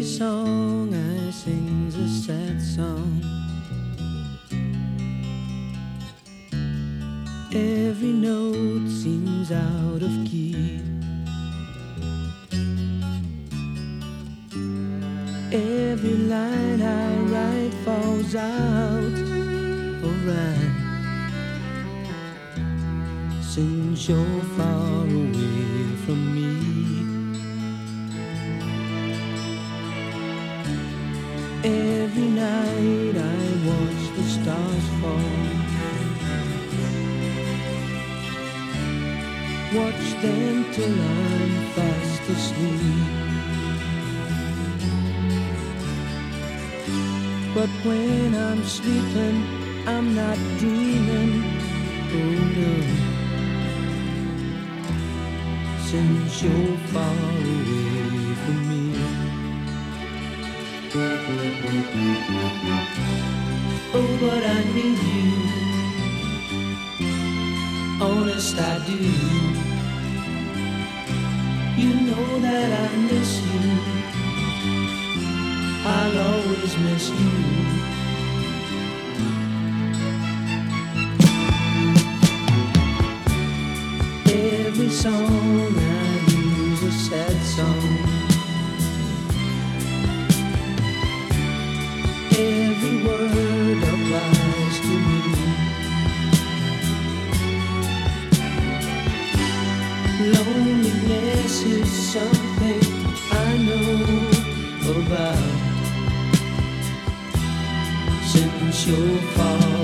song I sing's a sad song. Every note seems out of key. Every line I write falls out alright. Since you're far away from me, every night I watch the stars fall. Watch them till I'm fast asleep. But when I'm sleeping, I'm not dreaming. Oh no, since you're far away from me. Oh, but I need you, honest I do. You know that I miss you, I'll always miss you. Every song I use a sad song. Every word applies to me. Loneliness is something I know about. Since you're far